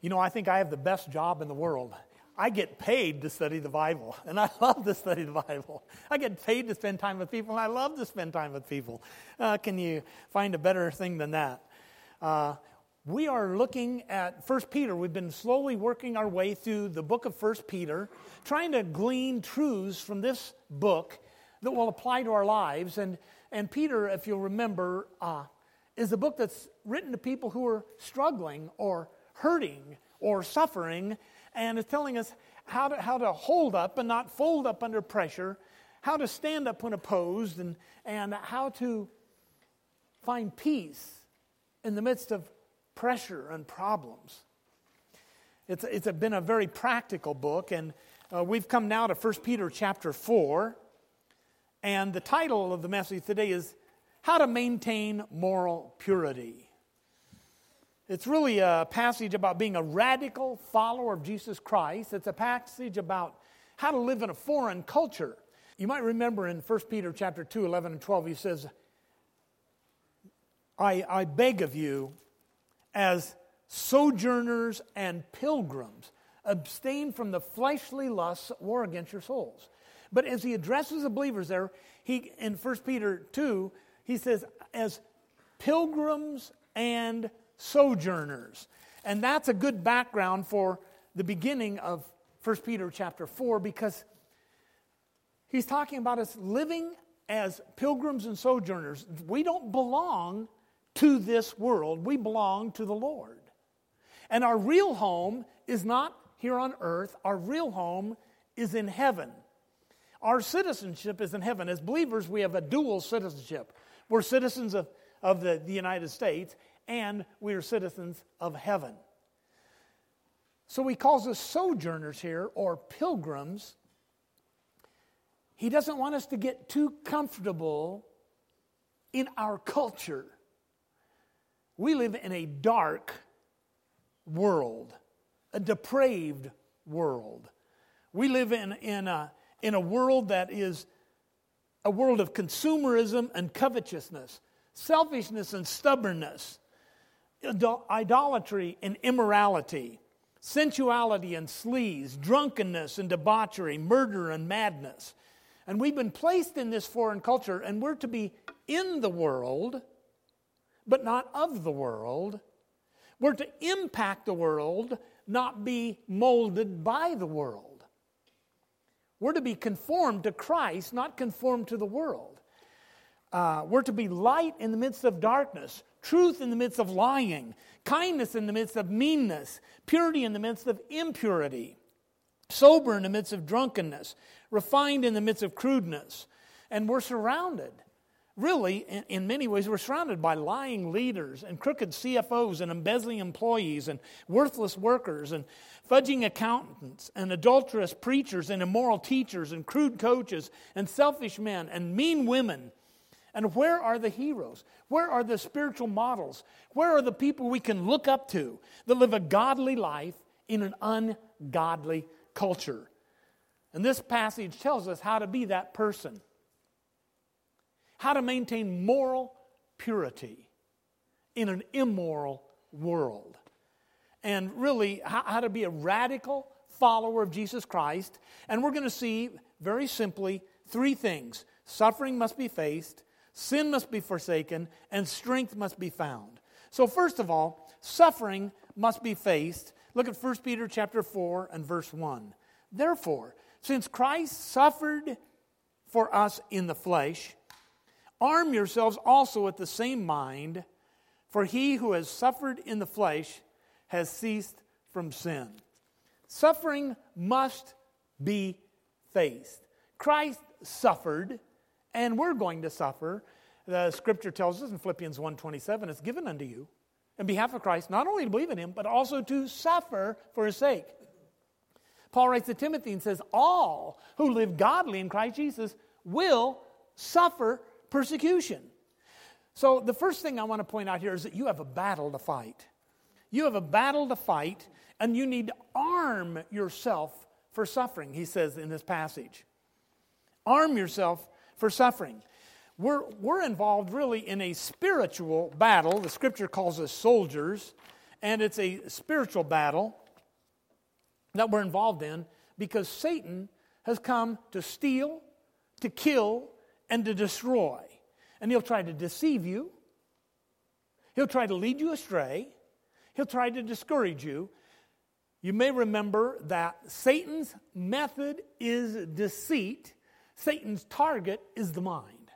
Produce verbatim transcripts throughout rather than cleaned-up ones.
You know, I think I have the best job in the world. I get paid to study the Bible, and I love to study the Bible. I get paid to spend time with people, and I love to spend time with people. Uh, can you find a better thing than that? Uh, we are looking at First Peter. We've been slowly working our way through the book of First Peter, trying to glean truths from this book that will apply to our lives. And, and Peter, if you'll remember, uh, is a book that's written to people who are struggling or hurting or suffering, and it's telling us how to how to hold up and not fold up under pressure, how to stand up when opposed, and, and how to find peace in the midst of pressure and problems. It's, it's been a very practical book, and uh, we've come now to First Peter chapter four, and the title of the message today is How to Maintain Moral Purity. It's really a passage about being a radical follower of Jesus Christ. It's a passage about how to live in a foreign culture. You might remember in First Peter chapter two, eleven and twelve, he says, I, I beg of you, as sojourners and pilgrims, abstain from the fleshly lusts that war against your souls. But as he addresses the believers there, he in First Peter two, he says, as pilgrims and sojourners. And that's a good background for the beginning of First Peter chapter four, because he's talking about us living as pilgrims and sojourners. We don't belong to this world. We belong to the Lord. And our real home is not here on earth. Our real home is in heaven. Our citizenship is in heaven. As believers, we have a dual citizenship. We're citizens of, of the, the United States, and we are citizens of heaven. So he calls us sojourners here, or pilgrims. He doesn't want us to get too comfortable in our culture. We live in a dark world, a depraved world. We live in, in, a, in a world that is a world of consumerism and covetousness, selfishness and stubbornness, idolatry and immorality, sensuality and sleaze, drunkenness and debauchery, murder and madness. And we've been placed in this foreign culture, and we're to be in the world, but not of the world. We're to impact the world, not be molded by the world. We're to be conformed to Christ, not conformed to the world. Uh, we're to be light in the midst of darkness, truth in the midst of lying, kindness in the midst of meanness, purity in the midst of impurity, sober in the midst of drunkenness, refined in the midst of crudeness. And we're surrounded, really, in, in many ways, we're surrounded by lying leaders and crooked C F Os and embezzling employees and worthless workers and fudging accountants and adulterous preachers and immoral teachers and crude coaches and selfish men and mean women. And where are the heroes? Where are the spiritual models? Where are the people we can look up to that live a godly life in an ungodly culture? And this passage tells us how to be that person. How to maintain moral purity in an immoral world. And really, how, how to be a radical follower of Jesus Christ. And we're going to see, very simply, three things. Suffering must be faced, sin must be forsaken, and strength must be found. So first of all, suffering must be faced. Look at First Peter chapter four and verse one. Therefore, since Christ suffered for us in the flesh, arm yourselves also with the same mind, for he who has suffered in the flesh has ceased from sin. Suffering must be faced. Christ suffered, and we're going to suffer. The Scripture tells us in Philippians one twenty-seven, it's given unto you in behalf of Christ, not only to believe in Him, but also to suffer for His sake. Paul writes to Timothy and says, all who live godly in Christ Jesus will suffer persecution. So the first thing I want to point out here is that you have a battle to fight. You have a battle to fight, and you need to arm yourself for suffering, he says in this passage. Arm yourself for suffering. We're, we're involved really in a spiritual battle. The Scripture calls us soldiers. And it's a spiritual battle that we're involved in because Satan has come to steal, to kill, and to destroy. And he'll try to deceive you. He'll try to lead you astray. He'll try to discourage you. You may remember that Satan's method is deceit. Satan's target is the mind.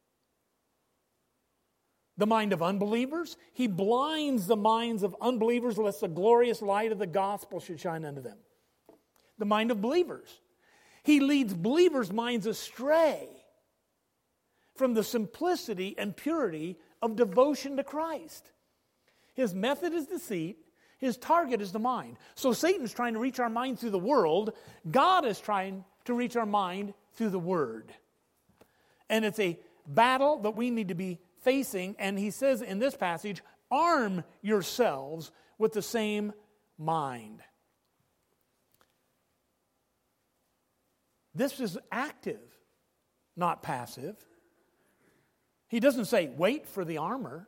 The mind of unbelievers. He blinds the minds of unbelievers lest the glorious light of the gospel should shine unto them. The mind of believers. He leads believers' minds astray from the simplicity and purity of devotion to Christ. His method is deceit. His target is the mind. So Satan's trying to reach our mind through the world. God is trying to reach our mind through the Word. And it's a battle that we need to be facing. And he says in this passage, arm yourselves with the same mind. This is active, not passive. He doesn't say, wait for the armor,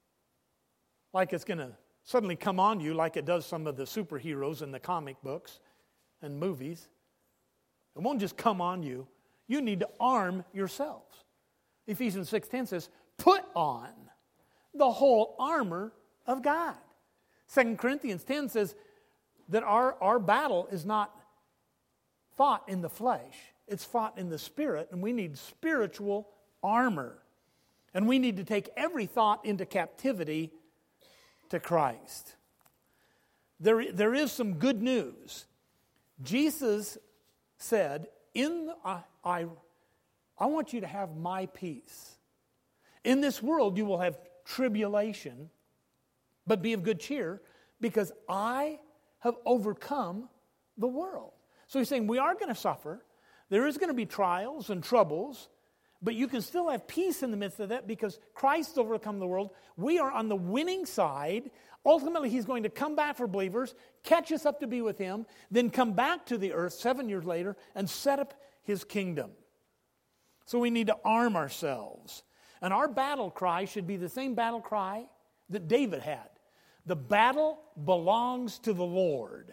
like it's going to suddenly come on you like it does some of the superheroes in the comic books and movies. It won't just come on you. You need to arm yourselves. Ephesians six ten says, put on the whole armor of God. Second Corinthians ten says that our, our battle is not fought in the flesh. It's fought in the Spirit, and we need spiritual armor. And we need to take every thought into captivity to Christ. There, there is some good news. Jesus said, "In the, I, I, I want you to have my peace. In this world you will have tribulation, but be of good cheer, because I have overcome the world." So he's saying we are going to suffer. There is going to be trials and troubles, but you can still have peace in the midst of that because Christ has overcome the world. We are on the winning side. Ultimately, he's going to come back for believers, catch us up to be with him, then come back to the earth seven years later and set up his kingdom. So we need to arm ourselves. And our battle cry should be the same battle cry that David had. The battle belongs to the Lord.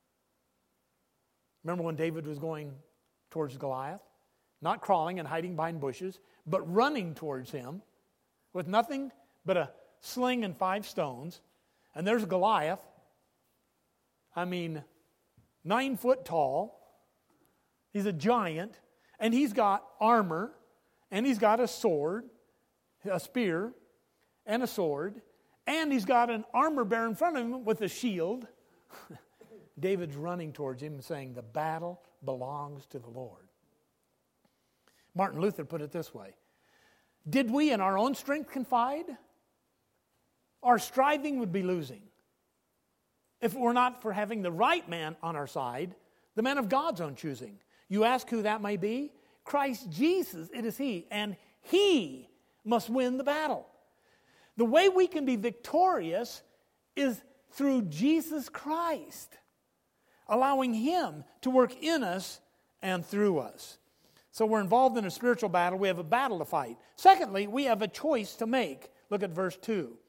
Remember when David was going towards Goliath? Not crawling and hiding behind bushes, but running towards him with nothing but a sling and five stones. And there's Goliath. I mean, nine foot tall. He's a giant. And he's got armor. And he's got a sword, a spear, and a sword. And he's got an armor bearer in front of him with a shield. David's running towards him and saying, the battle belongs to the Lord. Martin Luther put it this way: did we in our own strength confide, our striving would be losing. If it were not for having the right man on our side, the man of God's own choosing. You ask who that may be? Christ Jesus, it is he, and he must win the battle. The way we can be victorious is through Jesus Christ, allowing him to work in us and through us. So we're involved in a spiritual battle. We have a battle to fight. Secondly, we have a choice to make. Look at verse two.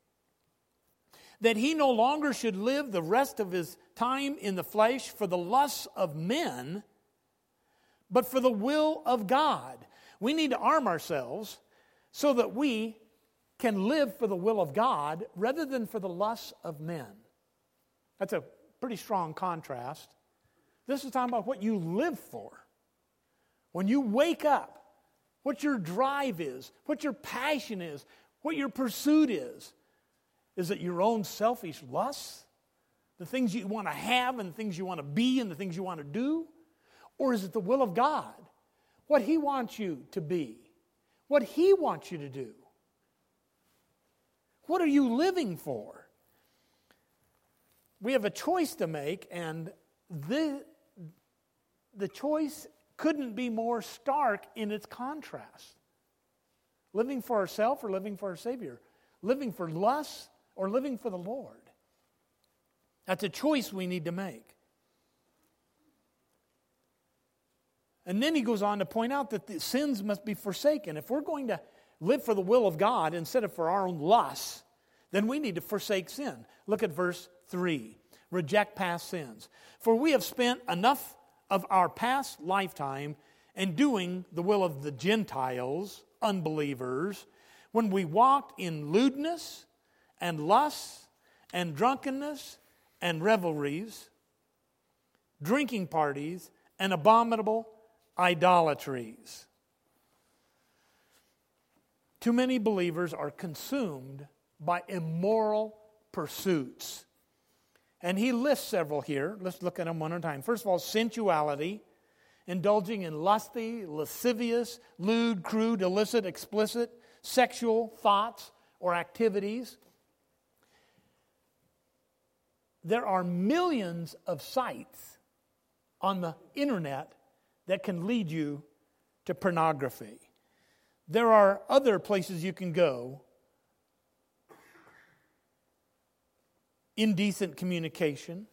That he no longer should live the rest of his time in the flesh for the lusts of men, but for the will of God. We need to arm ourselves so that we can live for the will of God rather than for the lusts of men. That's a pretty strong contrast. This is talking about what you live for. When you wake up, what your drive is, what your passion is, what your pursuit is. Is it your own selfish lusts? The things you want to have and the things you want to be and the things you want to do? Or is it the will of God? What he wants you to be? What he wants you to do? What are you living for? We have a choice to make, and the, the choice couldn't be more stark in its contrast. Living for ourselves or living for our Savior? Living for lust or living for the Lord? That's a choice we need to make. And then he goes on to point out that the sins must be forsaken. If we're going to live for the will of God instead of for our own lusts, then we need to forsake sin. Look at verse three. Reject past sins. For we have spent enough of our past lifetime in doing the will of the Gentiles, unbelievers, when we walked in lewdness and lust and drunkenness and revelries, drinking parties, and abominable idolatries. Too many believers are consumed by immoral pursuits. And he lists several here. Let's look at them one at a time. First of all, sensuality, indulging in lusty, lascivious, lewd, crude, illicit, explicit, sexual thoughts or activities. There are millions of sites on the internet that can lead you to pornography. There are other places you can go. Indecent communication,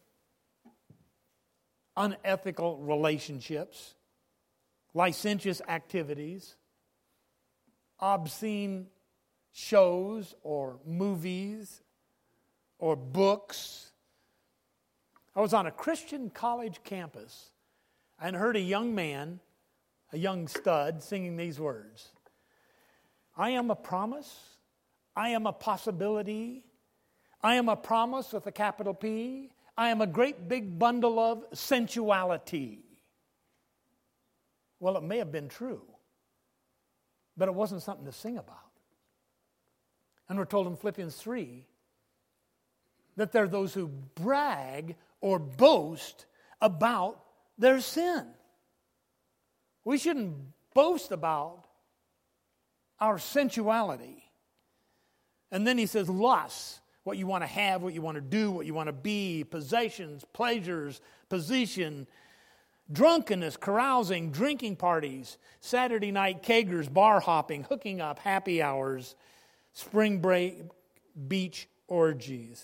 unethical relationships, licentious activities, obscene shows or movies or books. I was on a Christian college campus and heard a young man, a young stud, singing these words. I am a promise. I am a possibility. I am a promise with a capital P. I am a great big bundle of sensuality. Well, it may have been true, but it wasn't something to sing about. And we're told in Philippians three that there are those who brag or boast about their sin. We shouldn't boast about our sensuality. And then he says lust, what you want to have, what you want to do, what you want to be, possessions, pleasures, position, drunkenness, carousing, drinking parties, Saturday night kegers, bar hopping, hooking up, happy hours, spring break, beach orgies.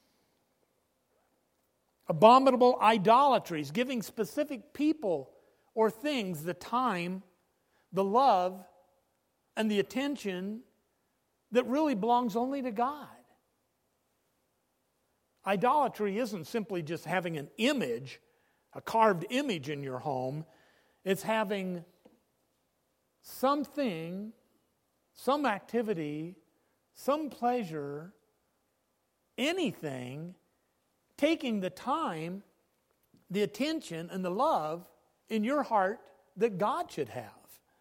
Abominable idolatries, giving specific people or things the time, the love, and the attention that really belongs only to God. Idolatry isn't simply just having an image, a carved image in your home. It's having something, some activity, some pleasure, anything, taking the time, the attention, and the love in your heart that God should have.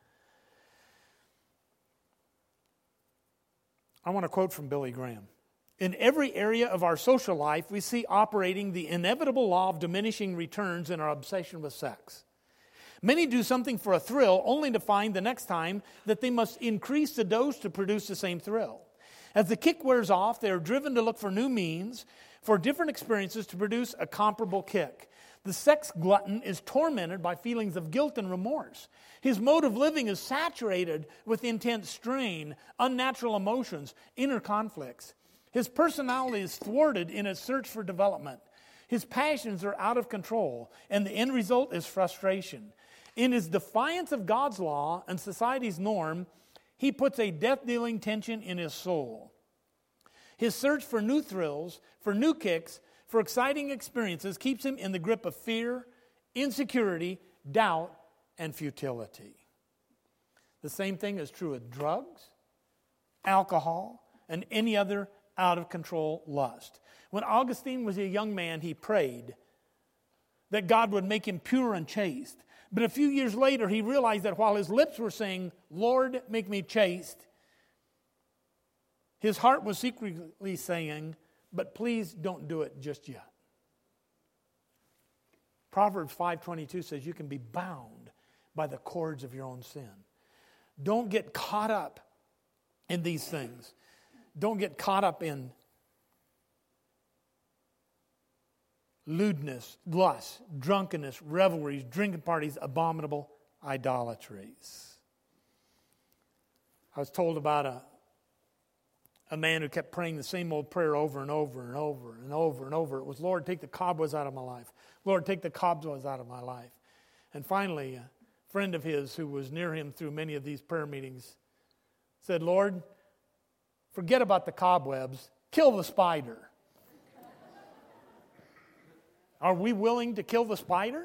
I want to quote from Billy Graham. In every area of our social life, we see operating the inevitable law of diminishing returns in our obsession with sex. Many do something for a thrill only to find the next time that they must increase the dose to produce the same thrill. As the kick wears off, they are driven to look for new means, for different experiences to produce a comparable kick. The sex glutton is tormented by feelings of guilt and remorse. His mode of living is saturated with intense strain, unnatural emotions, inner conflicts. His personality is thwarted in its search for development. His passions are out of control, and the end result is frustration. In his defiance of God's law and society's norm, he puts a death-dealing tension in his soul. His search for new thrills, for new kicks, for exciting experiences keeps him in the grip of fear, insecurity, doubt, and futility. The same thing is true of drugs, alcohol, and any other out-of-control lust. When Augustine was a young man, he prayed that God would make him pure and chaste. But a few years later, he realized that while his lips were saying, Lord, make me chaste, his heart was secretly saying, but please don't do it just yet. Proverbs five twenty-two says you can be bound by the cords of your own sin. Don't get caught up in these things. Don't get caught up in lewdness, lust, drunkenness, revelries, drinking parties, abominable idolatries. I was told about a, a man who kept praying the same old prayer over and over and over and over and over. It was, Lord, take the cobwebs out of my life. Lord, take the cobwebs out of my life. And finally, a friend of his who was near him through many of these prayer meetings said, Lord, forget about the cobwebs. kill the spider. Are we willing to kill the spider?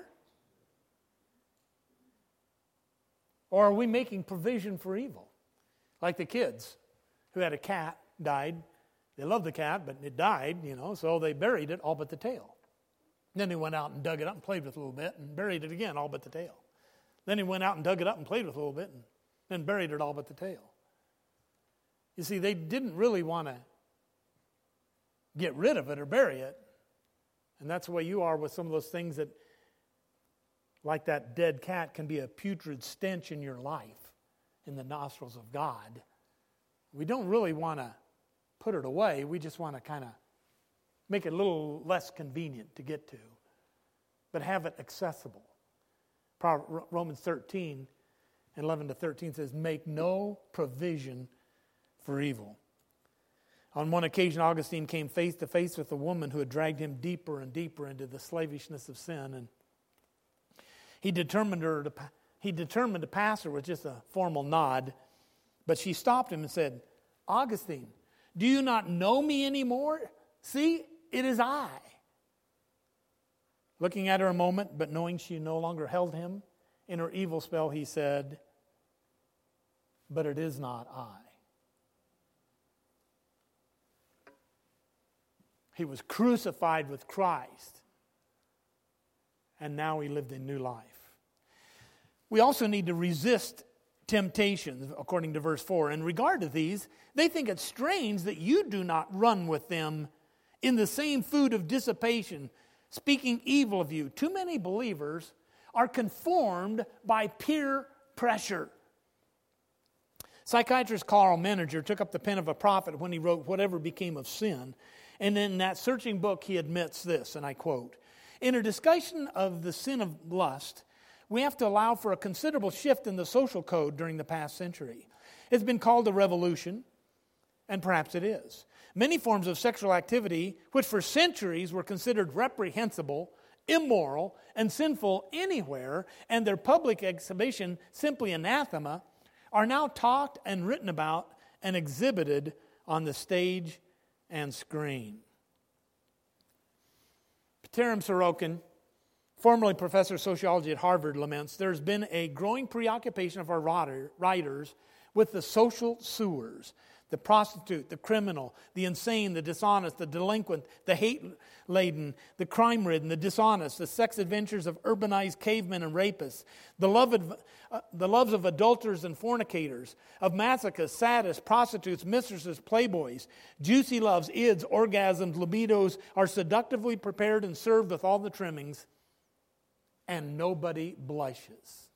Or are we making provision for evil? Like the kids who had a cat, died. They loved the cat, but it died, you know, so they buried it all but the tail. Then they went out and dug it up and played with it a little bit and buried it again, all but the tail. Then he went out and dug it up and played with it a little bit and then buried it all but the tail. You see, they didn't really want to get rid of it or bury it. And that's the way you are with some of those things that, like that dead cat, can be a putrid stench in your life, in the nostrils of God. We don't really want to put it away. We just want to kind of make it a little less convenient to get to, but have it accessible. Romans thirteen, eleven to thirteen says, make no provision for evil. On one occasion, Augustine came face to face with a woman who had dragged him deeper and deeper into the slavishness of sin, and he determined her to he determined to pass her with just a formal nod, but she stopped him and said, Augustine, do you not know me anymore? See, it is I. Looking at her a moment, but knowing she no longer held him in her evil spell, he said, but it is not I. He was crucified with Christ, and now he lived a new life. We also need to resist temptations, according to verse four. In regard to these, they think it strange that you do not run with them in the same food of dissipation, speaking evil of you. Too many believers are conformed by peer pressure. Psychiatrist Carl Menninger took up the pen of a prophet when he wrote Whatever Became of Sin. And in that searching book, he admits this, and I quote, in a discussion of the sin of lust, we have to allow for a considerable shift in the social code during the past century. It's been called a revolution, and perhaps it is. Many forms of sexual activity, which for centuries were considered reprehensible, immoral, and sinful anywhere, and their public exhibition simply anathema, are now talked and written about and exhibited on the stage and screen. Petarim Sorokin, formerly professor of sociology at Harvard, laments there's been a growing preoccupation of our writers with the social sewers, the prostitute, the criminal, the insane, the dishonest, the delinquent, the hate-laden, the crime-ridden, the dishonest, the sex adventures of urbanized cavemen and rapists, the, love of, uh, the loves of adulterers and fornicators, of masochists, sadists, prostitutes, mistresses, playboys, juicy loves, ids, orgasms, libidos are seductively prepared and served with all the trimmings, and nobody blushes.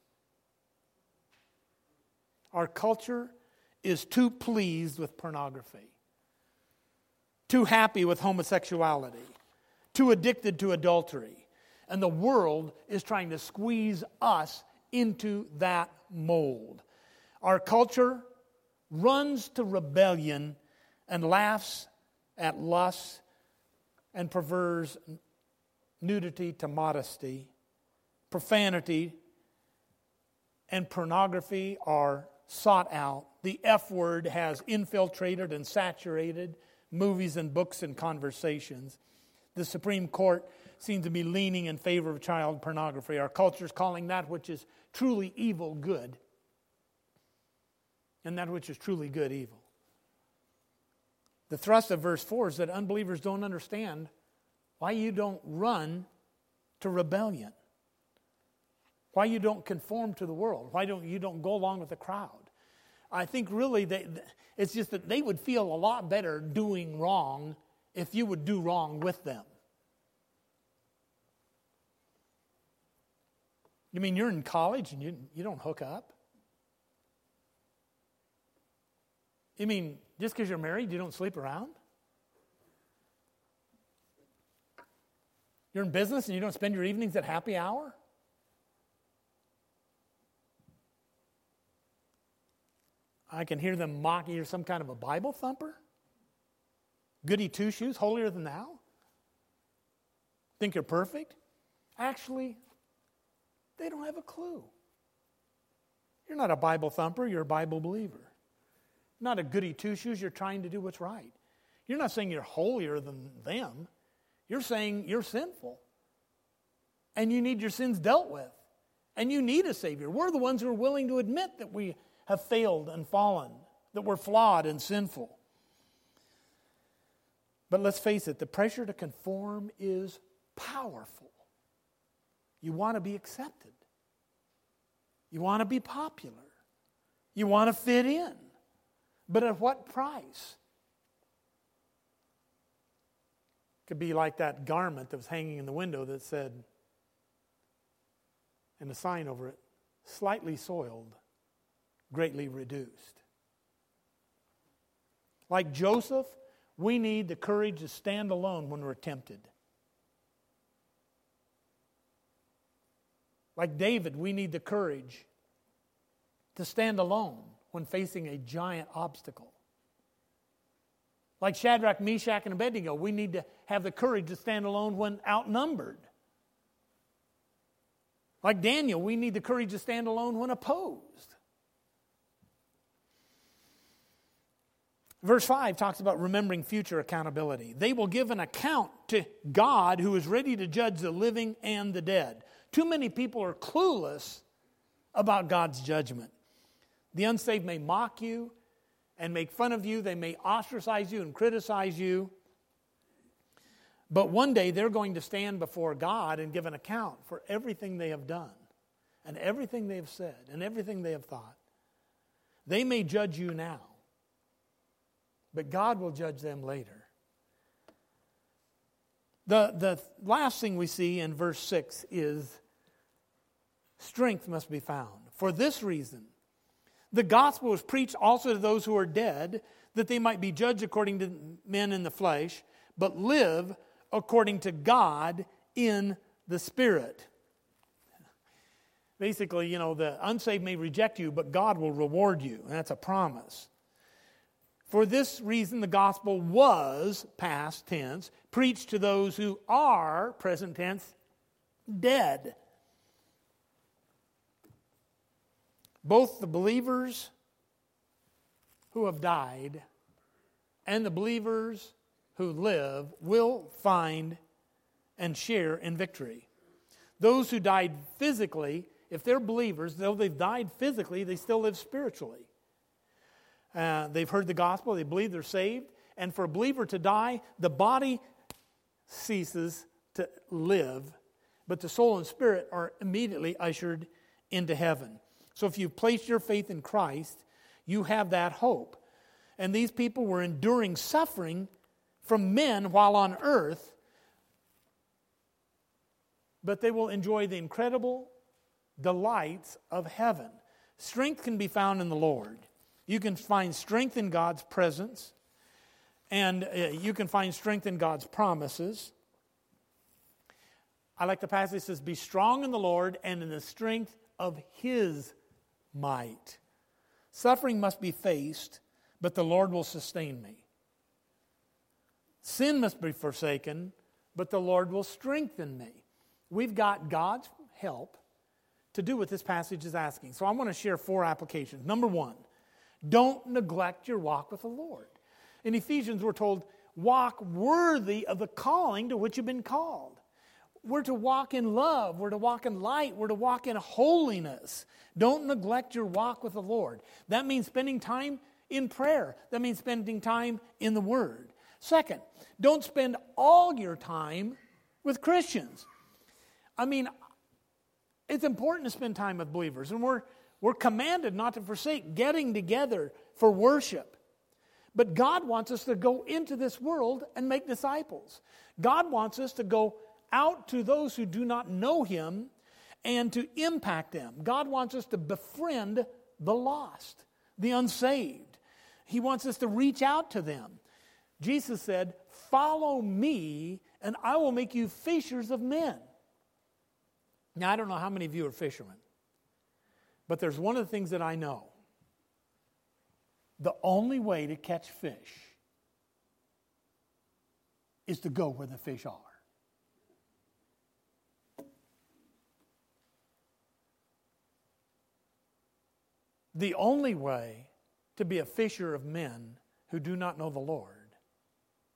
Our culture is too pleased with pornography, too happy with homosexuality, too addicted to adultery. And the world is trying to squeeze us into that mold. Our culture runs to rebellion and laughs at lust and prefers nudity to modesty. Profanity and pornography are sought out. The F word has infiltrated and saturated movies and books and conversations. The Supreme Court seems to be leaning in favor of child pornography. Our culture is calling that which is truly evil good, and that which is truly good evil. The thrust of verse four is that unbelievers don't understand why you don't run to rebellion, why you don't conform to the world, why don't you don't go along with the crowd. I think really they, it's just that they would feel a lot better doing wrong if you would do wrong with them. You mean you're in college and you, you don't hook up? You mean just because you're married you don't sleep around? You're in business and you don't spend your evenings at happy hour? I can hear them mocking you're some kind of a Bible thumper? Goody two-shoes, holier than thou? Think you're perfect? Actually, they don't have a clue. You're not a Bible thumper, you're a Bible believer. Not a goody two-shoes, you're trying to do what's right. You're not saying you're holier than them. You're saying you're sinful. And you need your sins dealt with. And you need a Savior. We're the ones who are willing to admit that we have failed and fallen, that we're flawed and sinful. But let's face it, the pressure to conform is powerful. You want to be accepted. You want to be popular. You want to fit in. But at what price? It could be like that garment that was hanging in the window that said, and a sign over it, slightly soiled, greatly reduced. Like Joseph, we need the courage to stand alone when we're tempted. Like David, we need the courage to stand alone when facing a giant obstacle. Like Shadrach, Meshach, and Abednego, we need to have the courage to stand alone when outnumbered. Like Daniel, we need the courage to stand alone when opposed. Verse five talks about remembering future accountability. They will give an account to God who is ready to judge the living and the dead. Too many people are clueless about God's judgment. The unsaved may mock you and make fun of you. They may ostracize you and criticize you. But one day they're going to stand before God and give an account for everything they have done and everything they have said and everything they have thought. They may judge you now, but God will judge them later. The, the last thing we see in verse six is strength must be found. For this reason, the gospel was preached also to those who are dead, that they might be judged according to men in the flesh, but live according to God in the Spirit. Basically, you know, the unsaved may reject you, but God will reward you. And that's a promise. For this reason, the gospel was, past tense, preached to those who are, present tense, dead. Both the believers who have died and the believers who live will find and share in victory. Those who died physically, if they're believers, though they've died physically, they still live spiritually. Uh, they've heard the gospel, they believe they're saved, and for a believer to die, the body ceases to live, but the soul and spirit are immediately ushered into heaven. So if you've placed your faith in Christ, you have that hope. And these people were enduring suffering from men while on earth, but they will enjoy the incredible delights of heaven. Strength can be found in the Lord. You can find strength in God's presence, and uh, you can find strength in God's promises. I like the passage that says, "Be strong in the Lord and in the strength of His might." Suffering must be faced, but the Lord will sustain me. Sin must be forsaken, but the Lord will strengthen me. We've got God's help to do what this passage is asking. So I want to share four applications. Number one, don't neglect your walk with the Lord. In Ephesians, we're told, walk worthy of the calling to which you've been called. We're to walk in love. We're to walk in light. We're to walk in holiness. Don't neglect your walk with the Lord. That means spending time in prayer. That means spending time in the Word. Second, don't spend all your time with Christians. I mean, it's important to spend time with believers, and we're we're commanded not to forsake getting together for worship. But God wants us to go into this world and make disciples. God wants us to go out to those who do not know Him and to impact them. God wants us to befriend the lost, the unsaved. He wants us to reach out to them. Jesus said, "Follow me, and I will make you fishers of men." Now, I don't know how many of you are fishermen, but there's one of the things that I know. The only way to catch fish is to go where the fish are. The only way to be a fisher of men who do not know the Lord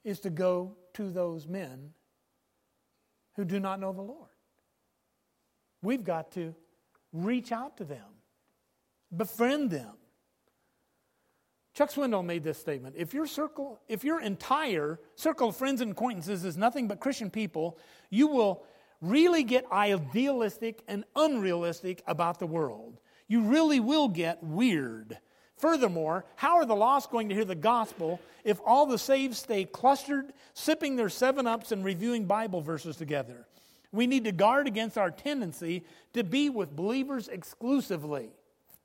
is to go to those men who do not know the Lord. We've got to reach out to them, befriend them. Chuck Swindoll made this statement: if your circle, if your entire circle of friends and acquaintances is nothing but Christian people, you will really get idealistic and unrealistic about the world. You really will get weird. Furthermore, how are the lost going to hear the gospel if all the saved stay clustered, sipping their seven-ups and reviewing Bible verses together? We need to guard against our tendency to be with believers exclusively.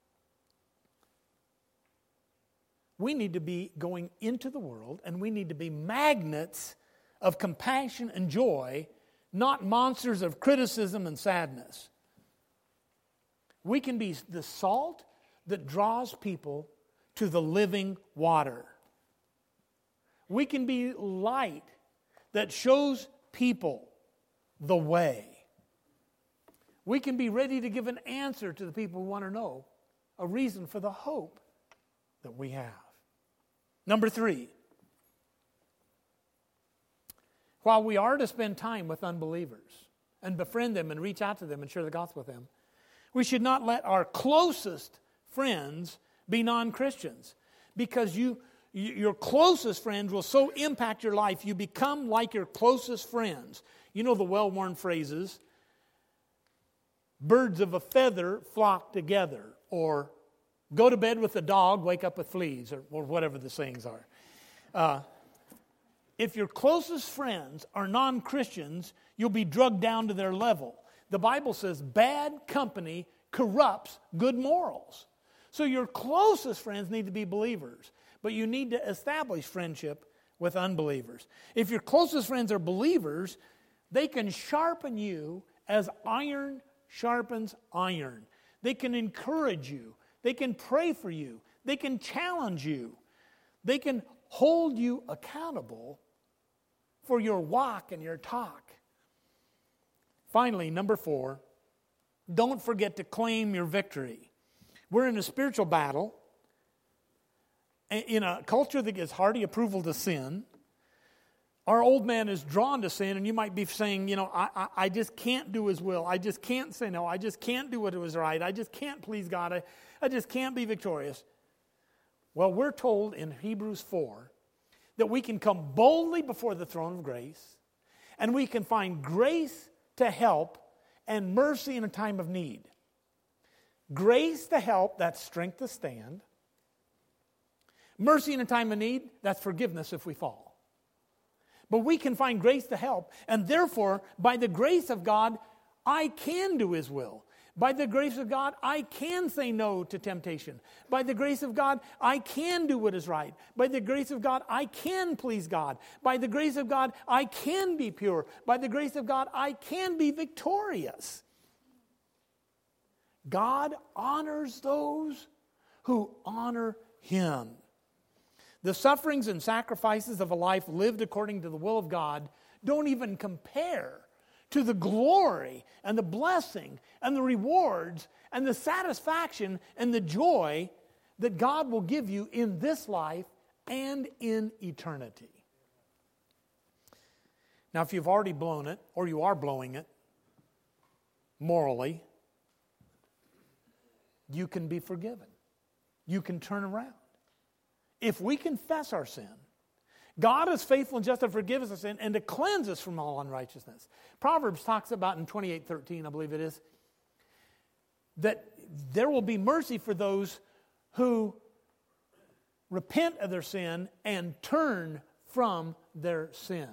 We need to be going into the world, and we need to be magnets of compassion and joy, not monsters of criticism and sadness. We can be the salt that draws people to the living water. We can be light that shows people the way. We can be ready to give an answer to the people who want to know a reason for the hope that we have. Number three, while we are to spend time with unbelievers and befriend them and reach out to them and share the gospel with them, we should not let our closest friends be non-Christians, because you, your closest friends will so impact your life, you become like your closest friends. You know the well-worn phrases, birds of a feather flock together, or go to bed with a dog, wake up with fleas, or, or whatever the sayings are. Uh, if your closest friends are non-Christians, you'll be drugged down to their level. The Bible says bad company corrupts good morals. So your closest friends need to be believers, but you need to establish friendship with unbelievers. If your closest friends are believers, they can sharpen you as iron sharpens iron. They can encourage you. They can pray for you. They can challenge you. They can hold you accountable for your walk and your talk. Finally, number four, don't forget to claim your victory. We're in a spiritual battle in a culture that gives hearty approval to sin. Our old man is drawn to sin, and you might be saying, you know, I, I, I just can't do his will. I just can't say no. I just can't do what was right. I just can't please God. I, I just can't be victorious. Well, we're told in Hebrews four that we can come boldly before the throne of grace, and we can find grace to help and mercy in a time of need. Grace to help, that's strength to stand. Mercy in a time of need, that's forgiveness if we fall. But we can find grace to help, and therefore, by the grace of God, I can do His will. By the grace of God, I can say no to temptation. By the grace of God, I can do what is right. By the grace of God, I can please God. By the grace of God, I can be pure. By the grace of God, I can be victorious. God honors those who honor Him. The sufferings and sacrifices of a life lived according to the will of God don't even compare to the glory and the blessing and the rewards and the satisfaction and the joy that God will give you in this life and in eternity. Now, if you've already blown it, or you are blowing it morally, you can be forgiven. You can turn around. If we confess our sin, God is faithful and just to forgive us of sin and to cleanse us from all unrighteousness. Proverbs talks about in twenty-eight thirteen, I believe it is, that there will be mercy for those who repent of their sin and turn from their sin.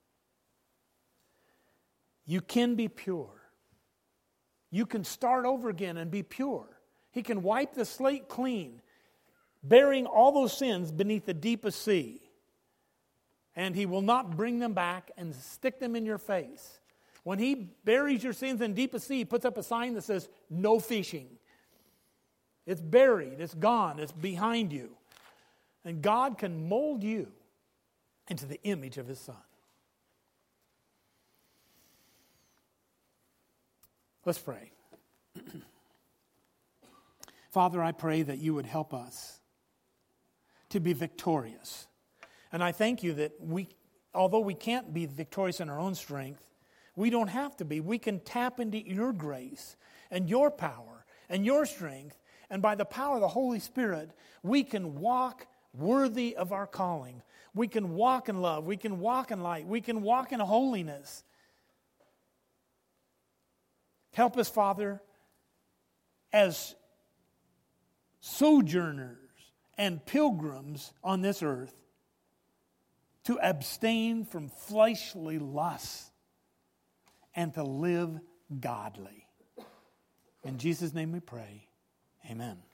You can be pure. You can start over again and be pure. He can wipe the slate clean, burying all those sins beneath the deepest sea. And He will not bring them back and stick them in your face. When He buries your sins in deepest sea, He puts up a sign that says, no fishing. It's buried, it's gone, it's behind you. And God can mold you into the image of His Son. Let's pray. Father, I pray that You would help us to be victorious. And I thank You that we although we can't be victorious in our own strength, we don't have to be. We can tap into your grace and your power and your strength, and by the power of the Holy Spirit, we can walk worthy of our calling. We can walk in love. We can walk in light. We can walk in holiness. Help us, Father, as sojourners and pilgrims on this earth, to abstain from fleshly lusts and to live godly. In Jesus' name we pray. Amen.